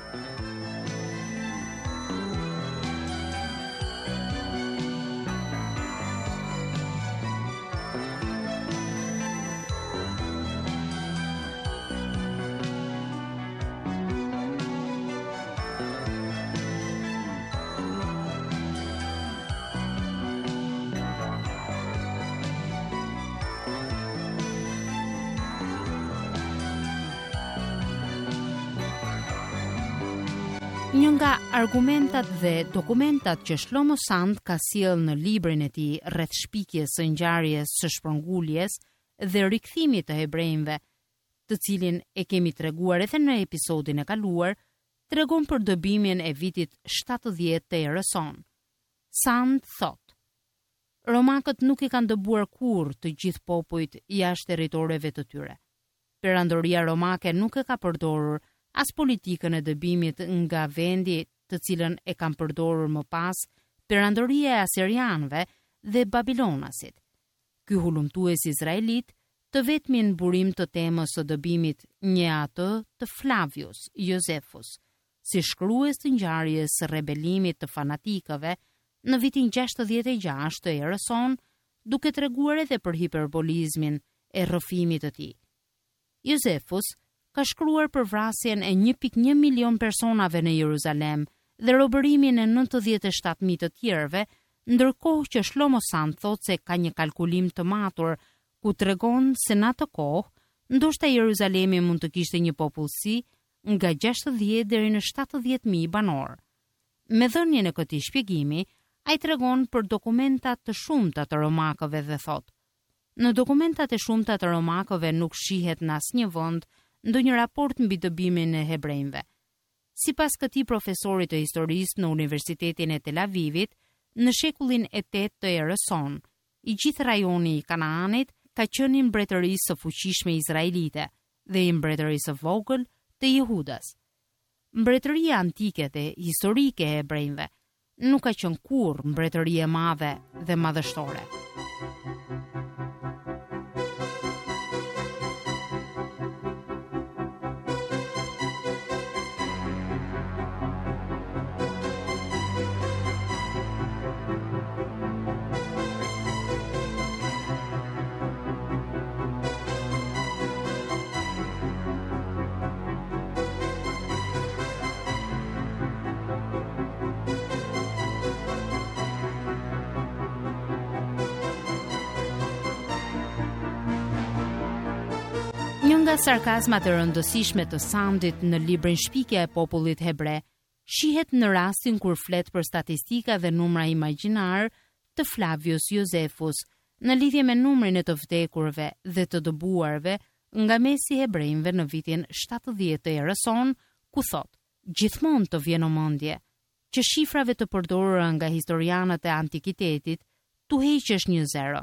Një nga argumentat dhe dokumentat që Shlomo Sand ka sjellë në librin e tij rreth shpikjes së ngjarjes së shpërnguljes dhe rikthimit të hebrejve, të cilin e kemi treguar edhe në episodin e kaluar, tregon për dëbimin e vitit shtatëdhjetë të erës sonë. Sand thot: Romakët nuk i kanë dëbuar kurrë të gjithë popujt jashtë territoreve të tyre. Perandoria romake nuk e ka përdorur as politikën e dëbimit nga vendi të cilën e kanë përdorur më pas perandoria e asirianëve dhe babilonasit. Ky hulumtues izraelit të vetmin burim të temës së dëbimit një atë të Flavius Josefus, si shkrues të ngjarjes së rebelimit të fanatikëve në vitin gjashtëdhjetë e gjashtë të erës sonë, duke treguar edhe për hiperbolizmin e rrëfimit të tij. Josefus ka shkruar për vrasjen e një pikë një milion personave në Jeruzalem dhe robërimin e nëntëdhjetë e shtatë mijë të tjerëve, ndërkohë që Shlomo Sand thotë se ka një kalkulim të matur ku tregon se në atë kohë ndoshta Jeruzalemi mund të kishte një popullsi nga gjashtëdhjetë deri në shtatëdhjetë mijë banor. Me dhënien e këtij shpjegimi, Ai tregon për dokumentat të shumta të romakëve dhe thot: në dokumentat e shumta të romakëve nuk shihet në asnjë vend ndonjë raport mbi dëbimin e hebrejve. Sipas këtij profesorit të historisë në Universitetin e Tel Avivit, në shekullin e tetë të erës sonë, i gjithë rajoni i Kanaanit ka qenë i mbretërisë së fuqishme izraelite dhe i mbretërisë së vogël të Jehudas. Mbretëria antike dhe historike e hebrejve nuk ka qenë kurrë mbretëri e madhe dhe madhështore. Një nga sarkazmat e rëndësishme të Sandit në librin Shpikja e popullit hebre shihet në rastin kur flet për statistika dhe numra imagjinar të Flavius Josefus në lidhje me numrin e të vdekurve dhe të dëbuarve nga mesi hebrejve në vitin shtatëdhjetë të erës sonë, ku thot: gjithmonë të vjen në mendje që shifrave të përdorura nga historianët e antikitetit tu heqësh një zero.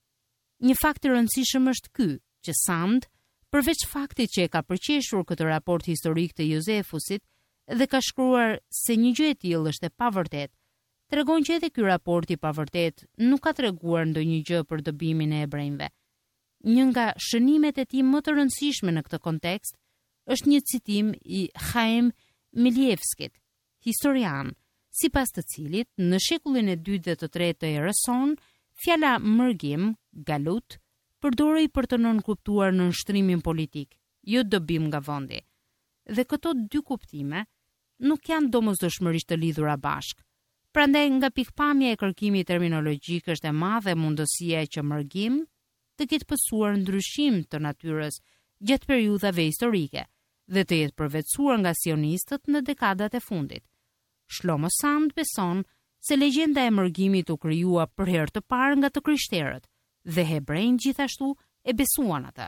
Një fakt i rëndësishëm është ky, që Sand, përveç faktit që e ka përqeshur këtë raport historik të Josefusit dhe ka shkruar se një gjë e tillë është e pavërtet, tregon që edhe ky raport i pavërtet nuk ka treguar ndonjë gjë për dëbimin e hebrejve. Një nga shënimet e tij më të rëndësishme në këtë kontekst është një citim i Chaim Milievskit, historian, sipas të cilit në shekullin e dytë dhe të tretë të erës sonë, fjala mërgim, galut, përdorej për të nënkuptuar në nshtrimin politik, jo dëbim nga vendi. Dhe këto dy kuptime nuk janë domosdoshmërisht të lidhura bashkë. Prandaj nga pikpamja e kërkimit terminologjik është e madhe mundësia që mërgim të ketë pësuar ndryshim të natyrës gjatë periudhave historike dhe të jetë përvetësuar nga sionistët në dekadat e fundit. Shlomo Sand beson se legjenda e mërgimit u krijua për herë të parë nga të krishterët dhe hebrejnë gjithashtu e besuan atë.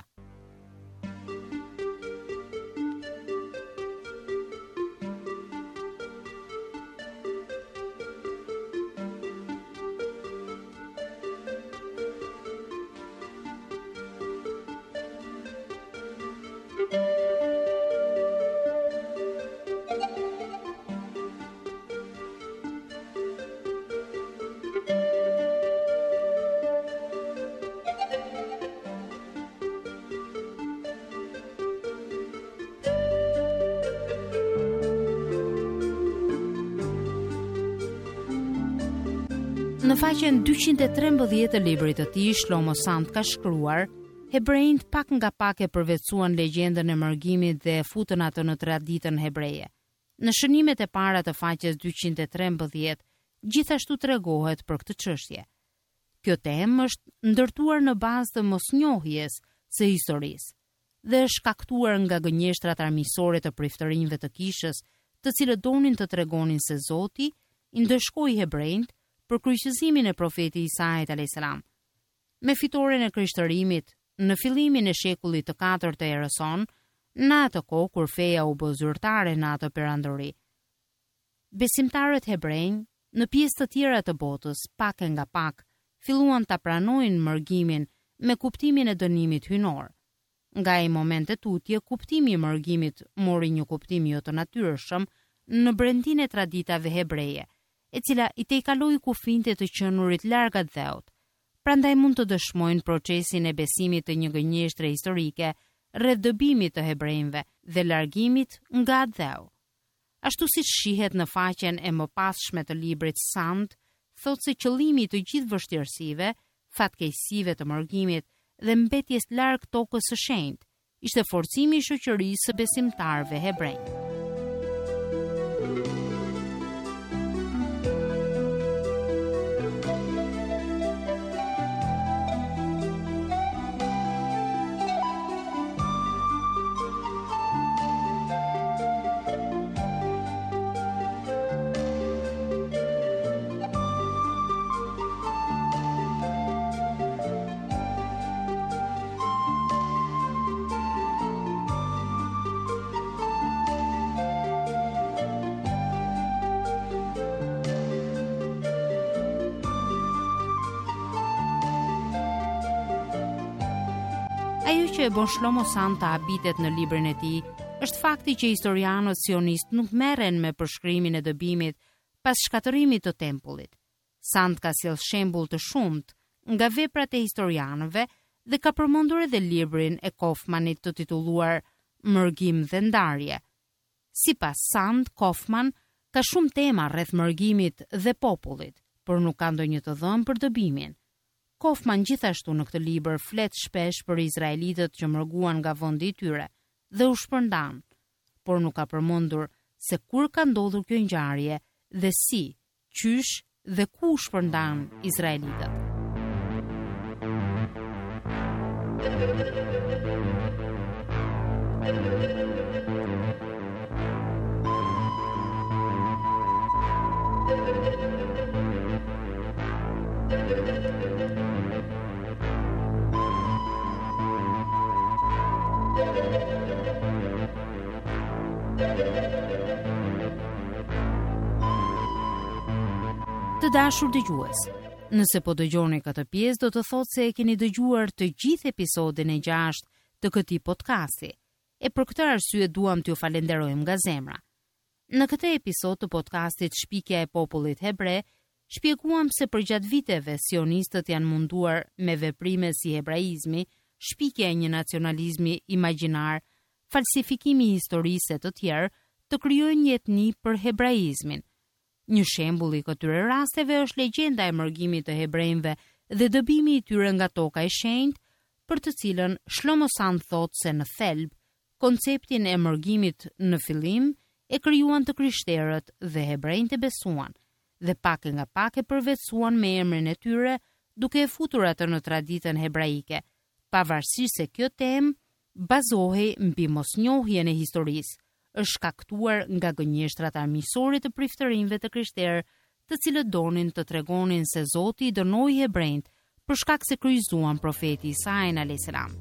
Në faqen dyqind e trembëdhjetë të librit të tij, Shlomo Sand ka shkruar: hebrejt pak nga pak e përvetësuan legjendën e mërgimit dhe e futën atë në traditën hebreje. Në shënimet e para të faqes dyqind e trembëdhjetë, gjithashtu tregohet për këtë çështje. Kjo temë është ndërtuar në bazë të mosnjohjes së historisë dhe është shkaktuar nga gënjeshtrat armiqësore të priftërinjve të kishës, të cilët donin të tregonin se Zoti i ndëshkoi hebrejt për kryqëzimin e profetit Isait alayhis salam. Me fitoren e krishterrimit në fillimin e shekullit të katërt të erës sonë, në atë kohë kur feja u bë zyrtare në atë perandori, besimtarët hebrejnë në pjesë të tjera të botës, pak e nga pak, filluan ta pranojnë mërgimin me kuptimin e dënimit hynor. Nga ai moment e tutje, kuptimi i mërgimit mori një kuptim jo të natyrshëm në brendin e traditave hebreje, e cila i tejkaloi kufijtë të qenurit larg atë dheut. Prandaj mund të dëshmojnë procesin e besimit të një gënjeshtre historike rreth dëbimit të hebrejve dhe largimit nga atë dheu. Ashtu siç shihet në faqen e mëpasshme të librit Sand, thotë se qëllimi i të gjithë vështirësive, fatkeqësive të mërgimit dhe mbetjes larg tokës së shenjtë ishte forcimi i shoqërisë së besimtarëve hebrej. Ajo që e bën Shlomo Sant të habitet në librin e tij është fakti që historianët sionist nuk merren me përshkrimin e dëbimit pas shkatërimit të tempullit. Sant ka sjell shembull të shumt nga veprat e historianëve dhe ka përmendur edhe librin e Kaufmanit të titulluar Mërgim dhe ndarje. Sipas Sant, Kaufman ka shumë tema rreth mërgimit dhe popullit, por nuk ka ndonjë të dhënë për dëbimin. Kaufman gjithashtu në këtë libër flet shpesh për izraelitët që mërguan nga vendi i tyre dhe u shpërndan, por nuk ka përmendur se kur ka ndodhur kjo ngjarje dhe si, qysh dhe ku u shpërndan izraelitët. Të dashur dëgjues, nëse po dëgjoni këtë pjesë, do të thotë se e keni dëgjuar të gjithë episodin e gjashtë të këtij podcasti. E për këtë arsye duam t'ju falenderojmë nga zemra. Në këtë episod të podcastit Shpikja e popullit hebre, shpjeguam se përgjatë viteve sionistët janë munduar me veprime si hebraizmi, shpikja e një nacionalizmi imagjinar, falsifikimi i historisë e të tjerë, të krijojnë një etni për hebraizmin. Një shembull i këtyre rasteve është legjenda e mërgimit të hebrejve dhe dëbimi i tyre nga toka e shenjtë, për të cilën Shlomo Sant thotë se në thelb konceptin e mërgimit në fillim e krijuan të krishterët dhe hebrejtë e besuan, dhe pak e nga pak e përvetësuan me emrin e tyre, duke e futur atë në traditën hebraike, pavarësisht se kjo temë bazohej mbi mosnjohjen e historisë, është shkaktuar nga gënjeshtrat armiqësore të priftërinjve të krishterë, të cilët donin të tregonin se Zoti i dënoi hebrejt për shkak se kryqëzuan profeti Isain alayhis salam.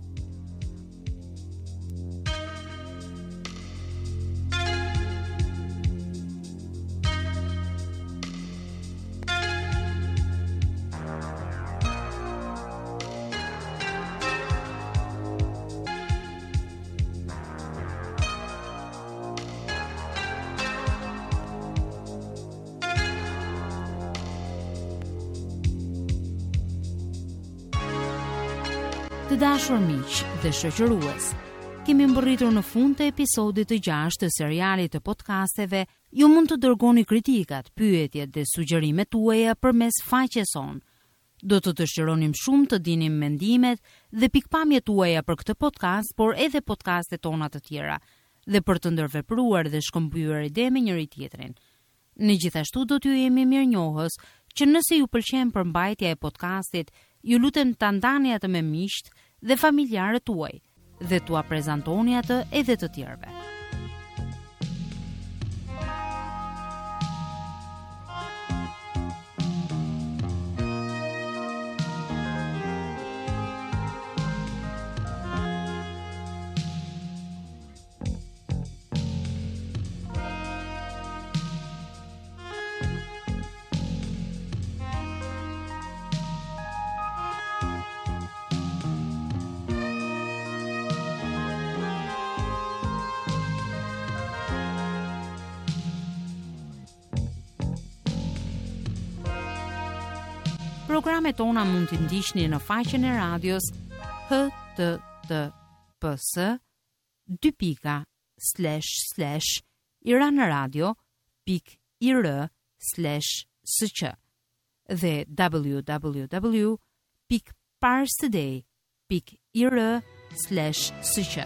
Të dashur miq dhe shoqërues, kemi mbërritur në fund të episodit të gjashtë të serialit të podcasteve. Ju mund të dërgoni kritikat, pyetjet dhe sugjerimet tuaja përmes faqes sonë. Do të dëshironim shumë të dinim mendimet dhe pikpamjet tuaja për këtë podcast, por edhe podcastet tona të tjera, dhe për të ndërvepruar dhe shkëmbyer ide me njëri tjetrin. Ne gjithashtu do t'ju jemi mirënjohës që nëse ju pëlqen përmbajtja e podcastit, ju lutem ta ndani atë me miqt dhe familjarët tuaj dhe t'ua prezantoni atë edhe të tjerëve. Programet tona mund t'i ndiqni në faqen e radios h t t p s dy pika slash slash iranradio pik i r slash s q dhe w w w pik parstoday pik i r slash s q.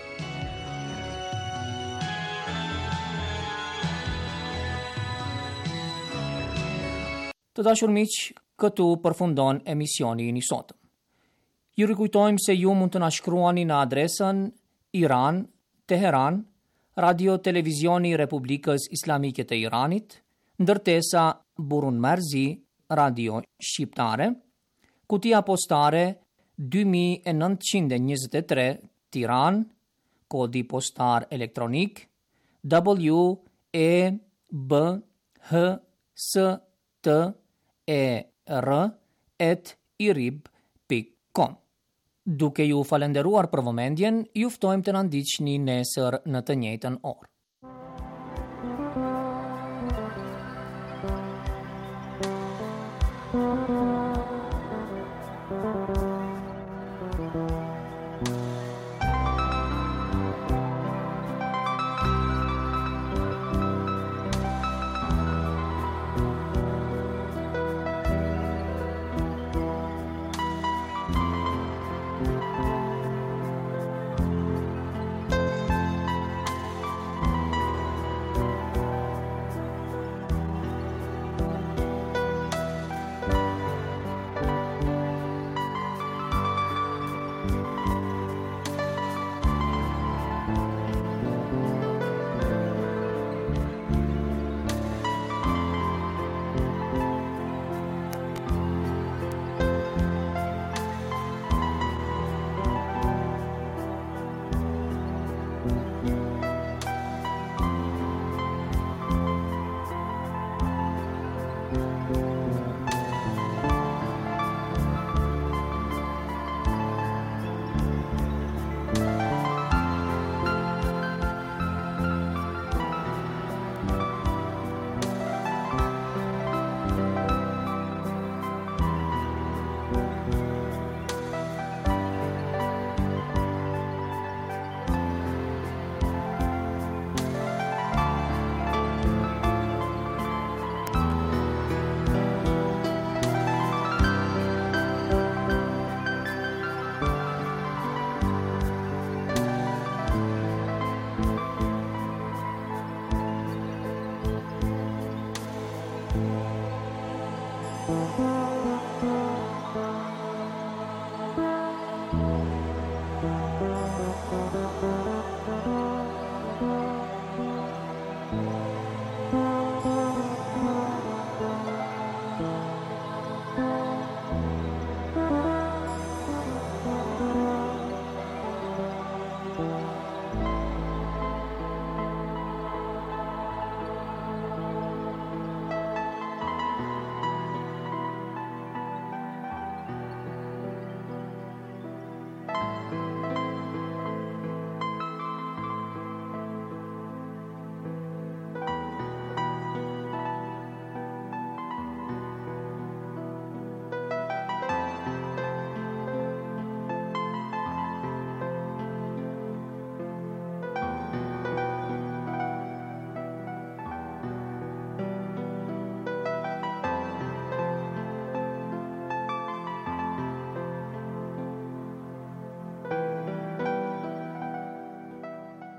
Të dashur miq, këtu përfundon emisioni i sotëm. Ju rikujtojmë se ju mund të na shkruani në adresën Iran, Teheran, Radio Televizioni Republikës Islamike të Iranit, ndërtesa Burun Marzi, Radio Shqiptare, kutia postare dy mijë e nëntëqind e njëzet e tre, Tiranë, kodi postar elektronik W E B H S T E R at irib pik com. Duke ju falenderuar për vëmendjen, ju ftojmë të na ndiqni nesër në të njëjtën orë.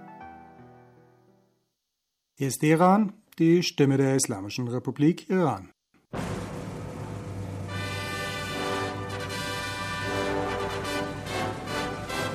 Hier ist Iran, die Stimme der Islamischen Republik Iran.